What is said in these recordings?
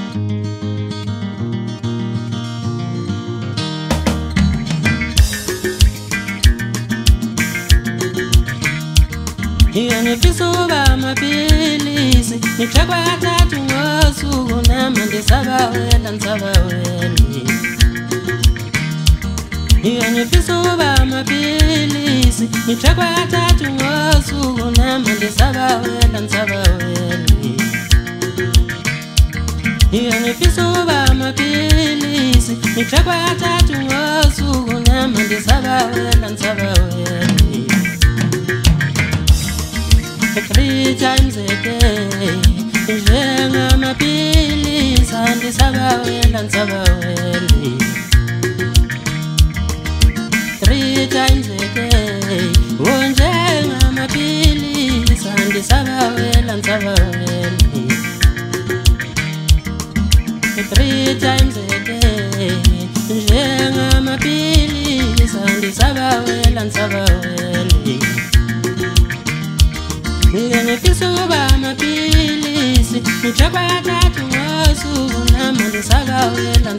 Ngifisuba amapilisi ngithakwa kathathu ngosuku nami ndisabawela ngifisuba amapilisi ngithakwa kathathu ngosuku nami ndisabawela ngifisuba amapilisi ngithakwa kathathu ngosuku nami ndisabawela 3 times a day, njengamapilisi andisabawela 3 times a day, njengamapilisi andisabawela 3 times a day, njengamapilisi andisabawela ngifisuba amapilisi ngithakwa kathathu ngosuku nami ndisabawela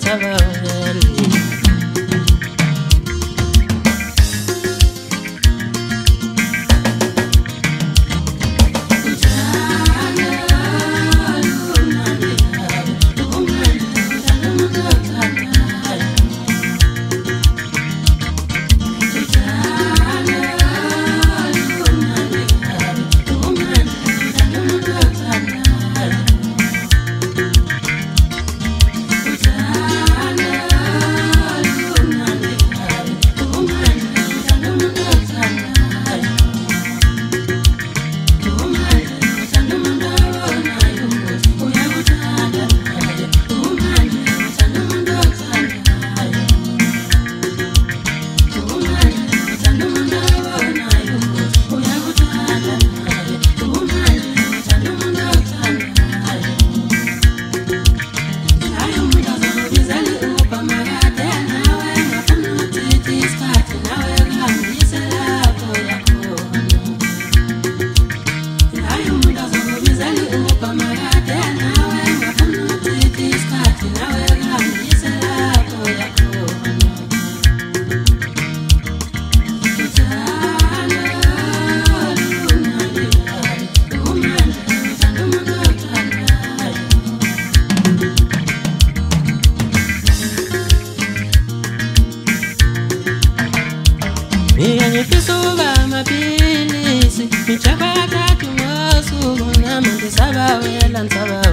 ngifisuba amapilisi ngithakwa kathathu ngosuku nami ndisabawela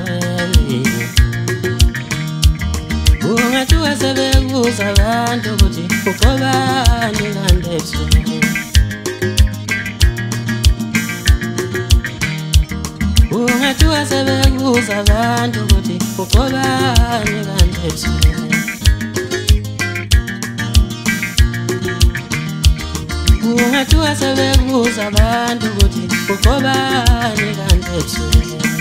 ungathiwa sebekuza abantu ukuthi uqobani kandeso ungathiwa sebekuza abantu ukuthi uqobani kandeso ungathiwa sebekuza abantu ukuthi uqobani kandeso